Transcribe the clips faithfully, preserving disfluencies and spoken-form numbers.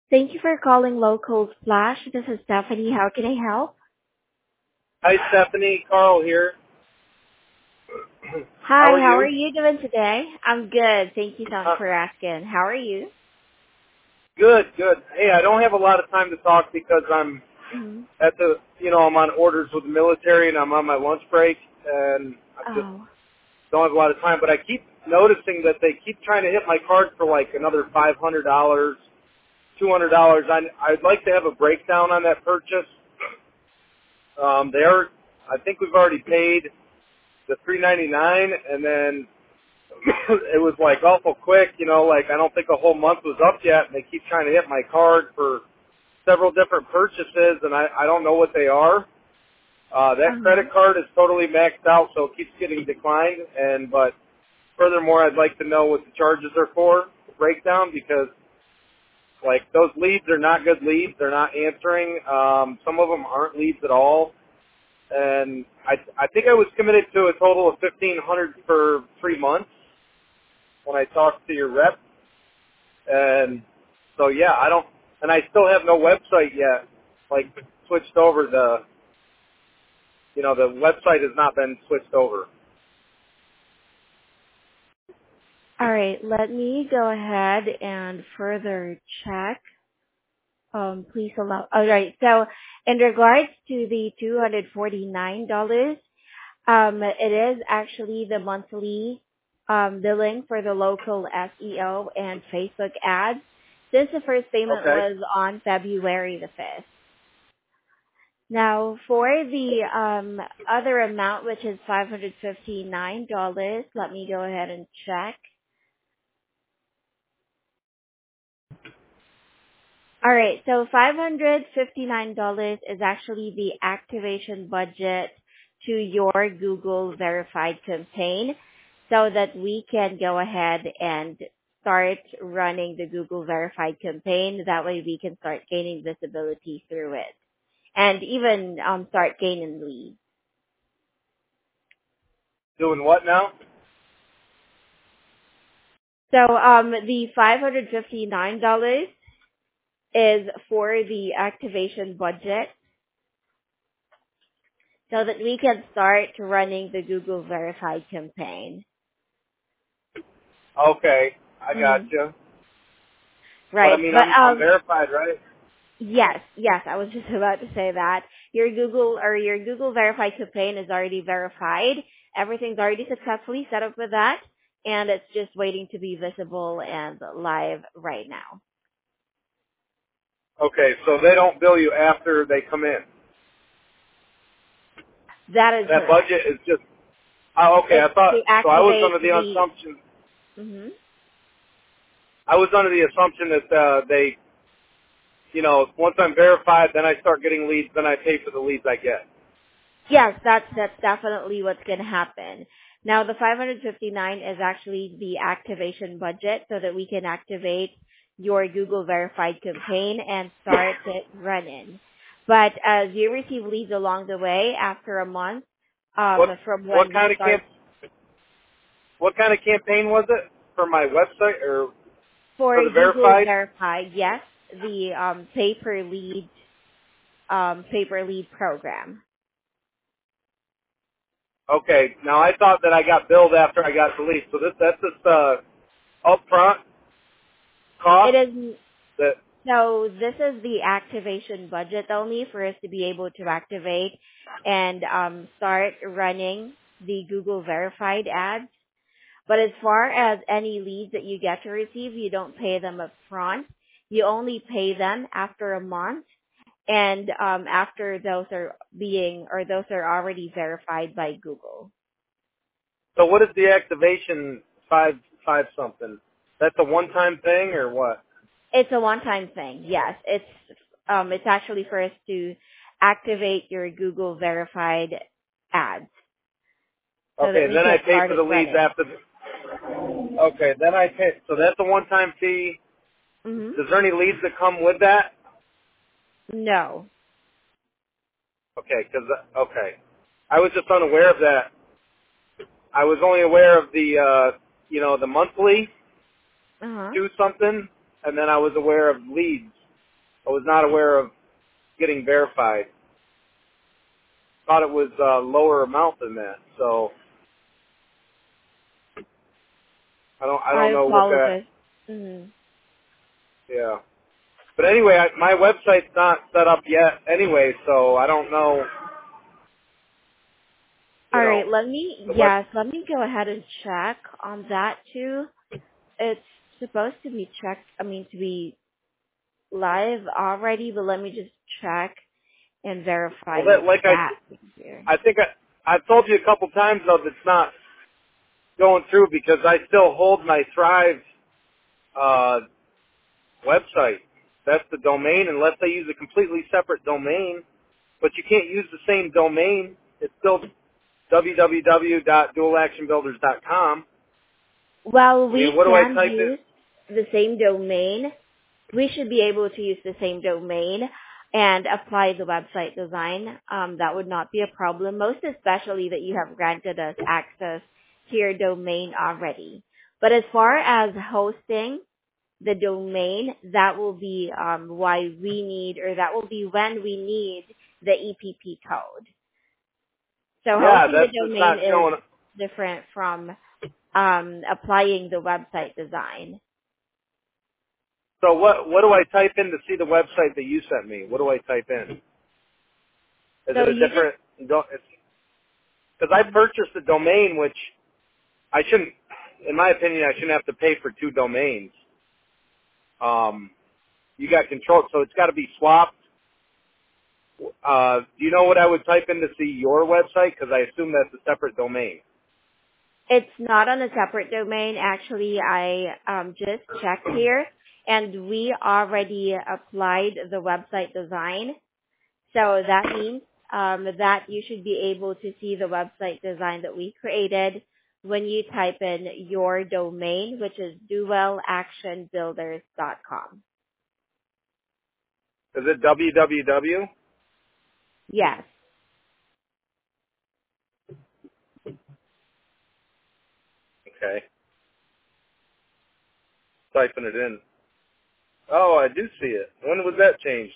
Thank you for calling Local Splash. This is Stephanie. How can I help? Hi, Stephanie. Carl here. How Hi, are how are you? you doing today? I'm good. Thank you so much Uh, for asking. How are you? good, good. Hey, I don't have a lot of time to talk because I'm hmm at the, you know, I'm on orders with the military and I'm on my lunch break and I just Oh. don't have a lot of time. But I keep noticing that they keep trying to hit my card for like another five hundred dollars, two hundred dollars. I, I'd like to have a breakdown on that purchase. Um, they're, I think we've already paid the three ninety-nine and then it was like awful quick, you know, like I don't think a whole month was up yet, and they keep trying to hit my card for several different purchases, and I, I don't know what they are. Uh, that Uh-huh. credit card is totally maxed out, so it keeps getting declined, and but furthermore, I'd like to know what the charges are for, the breakdown, because like those leads are not good leads, they're not answering, um, some of them aren't leads at all, and I, I think I was committed to a total of fifteen hundred dollars for three months when I talked to your rep. And so, yeah, I don't, and I still have no website yet, like, switched over the, you know, the website has not been switched over. All right, let me go ahead and further check. Um, please allow. All right, so in regards to the two hundred forty-nine dollars, um, it is actually the monthly um, billing for the local S E O and Facebook ads. Since the first payment Okay. was on February the fifth. Now, for the um, other amount, which is five hundred fifty-nine dollars, let me go ahead and check. All right, so five hundred fifty-nine dollars is actually the activation budget to your Google verified campaign so that we can go ahead and start running the Google verified campaign. That way we can start gaining visibility through it and even um, start gaining leads. Doing what now? So um, the five hundred fifty-nine dollars is for the activation budget so that we can start running the Google verified campaign. Okay, I got Mm, you. But I right. mean, But I'm I'm um, verified, right? yes, yes, I was just about to say that. Your Google or your Google verified campaign is already verified. Everything's already successfully set up with that. And it's just waiting to be visible and live right now. Okay, so they don't bill you after they come in. That is That correct. budget is just. Oh, okay. It's I to thought so. I was under activate the the. assumption. Mhm. I was under the assumption that uh, they, you know, once I'm verified, then I start getting leads, then I pay for the leads I get. Yes, that's that's definitely what's going to happen. Now, the five hundred fifty-nine is actually the activation budget so that we can activate your Google verified campaign and start it running. But as you receive leads along the way after a month um, What from what when we kind of start camp? What kind of campaign was it for my website or for for the Google verified? verified, yes, the um, pay per lead um, pay per lead program. Okay, now I thought that I got billed after I got the lead. So this that's this uh, upfront It cost is. that. So this is the activation budget only for us to be able to activate and um, start running the Google verified ads. But as far as any leads that you get to receive, you don't pay them up front. You only pay them after a month and um, after those are being or those are already verified by Google. So what is the activation five five something? That's a one time thing or what? It's a one-time thing. Yes, it's um, it's actually for us to activate your Google verified ads so that Okay, we then I can pay start for it the leads running. after. The, okay, then I pay. So that's a one time fee. hmm Is there any leads that come with that? No. Okay, because okay, I was just unaware of that. I was only aware of the uh, you know the monthly Uh huh. do something, and then I was aware of leads. I was not aware of getting verified. Thought it was a lower amount than that. So I don't I I don't know what that. apologize. Mm-hmm. Yeah. But anyway, I, my website's not set up yet anyway, so I don't know. You All know, right, let me, the web. yes, let me go ahead and check on that too. It's supposed to be checked, I mean, to be live already, but let me just check and verify Well, that like I that here. I think I I've told you a couple times though that's not going through because I still hold my Thrive uh, website. That's the domain, unless they use a completely separate domain. But you can't use the same domain. It's still w w w dot dual action builders dot com. Well, I mean, we what do I can type in? use the same domain. We should be able to use the same domain and apply the website design. Um, that would not be a problem, most especially that you have granted us access to your domain already. But as far as hosting the domain, that will be um, why we need, or that will be when we need the E P P code. So Yeah, hosting the that's just domain not is showing. different from um, applying the website design. So what what do I type in to see the website that you sent me? What do I type in? Is So it a you just different? Because I purchased a domain, which I shouldn't, in my opinion, I shouldn't have to pay for two domains. Um, you got control, so it's got to be swapped. Uh, do you know what I would type in to see your website? Because I assume that's a separate domain. It's not on a separate domain. Actually, I um, just checked here, and we already applied the website design. So that means um, that you should be able to see the website design that we created when you type in your domain, which is dual action builders dot com. Is it w w w? Yes. Okay, typing it in. Oh, I do see it. When was that changed?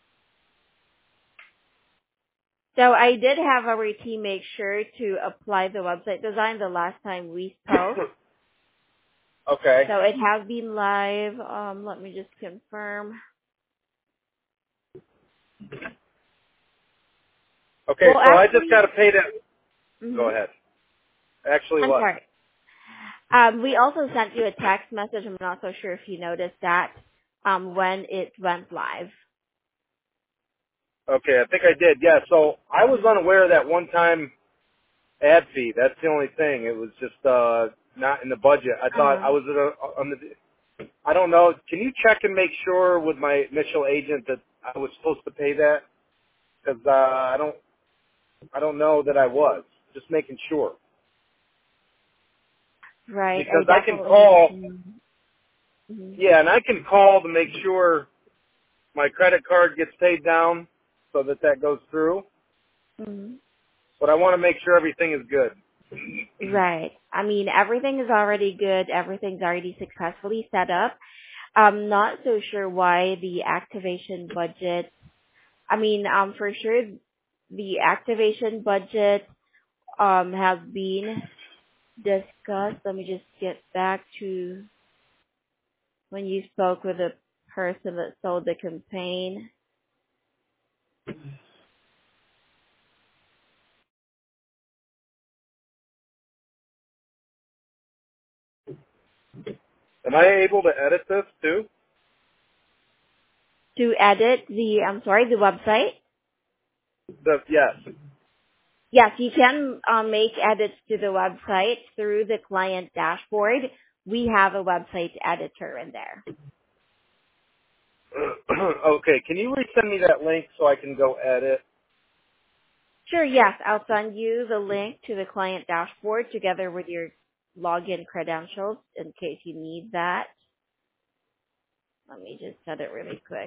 So I did have our team make sure to apply the website design the last time we spoke. Okay. So it has been live. Um, let me just confirm. Okay, Well, so I just actually, got to pay that. Go hmm ahead. Actually, I'm what? sorry. Um, we also sent you a text message. I'm not so sure if you noticed that um, when it went live. Okay, I think I did. Yeah, so I was Mhm. unaware of that one-time ad fee. That's the only thing. It was just uh, not in the budget. I thought Uh-huh. I was at a, on the. I don't know. Can you check and make sure with my initial agent that I was supposed to pay that? Because uh, I don't. I don't know that I was. Just making sure. Right. I Because I can definitely call. understand. Mhm. Yeah, and I can call to make sure my credit card gets paid down so that that goes through. Mhm. But I want to make sure everything is good. Right. I mean, everything is already good. Everything's already successfully set up. I'm not so sure why the activation budget. I mean, um, for sure, the activation budget um has been discussed. Let me just get back to when you spoke with the person that sold the campaign. Am I able to edit this too? To edit the, I'm sorry, the website? The, yes. Yes, you can um, make edits to the website through the client dashboard. We have a website editor in there. Okay, can you resend me that link so I can go edit? Sure, yes, I'll send you the link to the client dashboard together with your login credentials in case you need that. Let me just set it really quick.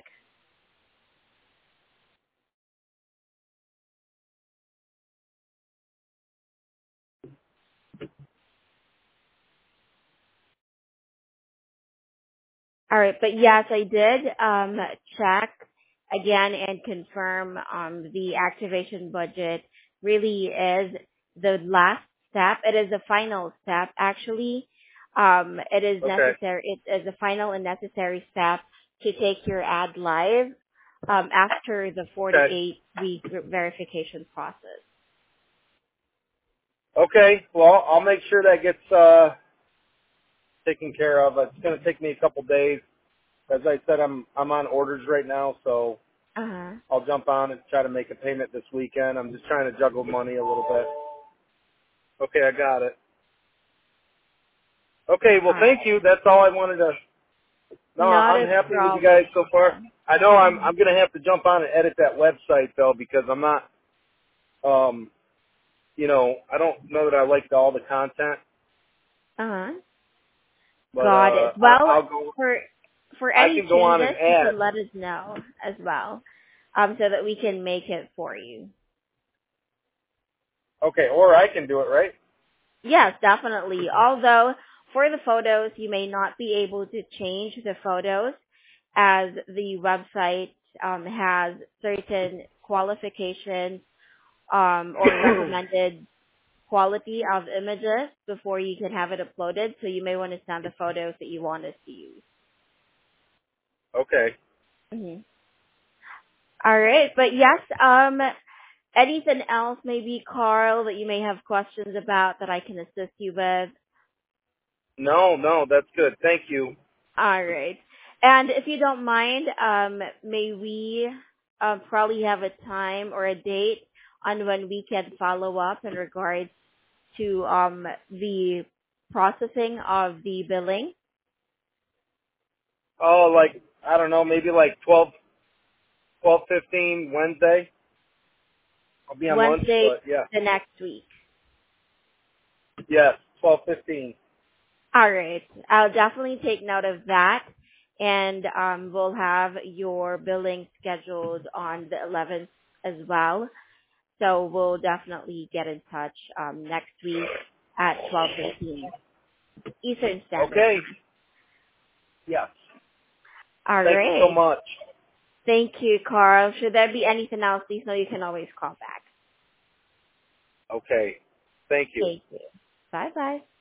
All right, but yes, I did um, check, again and confirm um, the activation budget really is the last step. It is the final step, actually. Um, it is Okay. necessary. It is a final and necessary step to take your ad live um, after the Okay. forty-eight week verification process. Okay. Well, I'll make sure that gets uh, taken care of. It's going to take me a couple days. As I said, I'm I'm on orders right now, so Uh huh. I'll jump on and try to make a payment this weekend. I'm just trying to juggle money a little bit. Okay, I got it. Okay, well, All right. thank you. That's all I wanted to. No, Not I'm a happy with you problem. guys so far. I know I'm I'm going to have to jump on and edit that website though because I'm not. Um, you know, I don't know that I liked all the content, Uh huh. but Got uh, it. I'll, Well, I'll go. for for I any can go on and changes, you add. can let us know as well, um, so that we can make it for you. Okay, or I can do it, right? Yes, definitely. Although for the photos, you may not be able to change the photos as the website um, has certain qualifications um, or recommended quality of images before you can have it uploaded. So you may want to send the photos that you want us to use. Okay. hmm All right, but yes, um, anything else, maybe Carl, that you may have questions about that I can assist you with? No, no, that's good. Thank you. All right. And if you don't mind, um, may we uh, probably have a time or a date on when we can follow up in regards to um, the processing of the billing? Oh, like I don't know, maybe like twelve, twelve fifteen Wednesday. I'll be on lunch, Wednesday, but yeah, the next week. yes, twelve fifteen. All right. I'll definitely take note of that. And um, we'll have your billing scheduled on the eleventh as well. So we'll definitely get in touch um, next week at twelve fifteen Eastern Standard Okay. Time. Yes. All Thank you so right. much. Thank you, Carl. Should there be anything else, please know you can always call back. Okay. Thank you. Thank you. Bye-bye.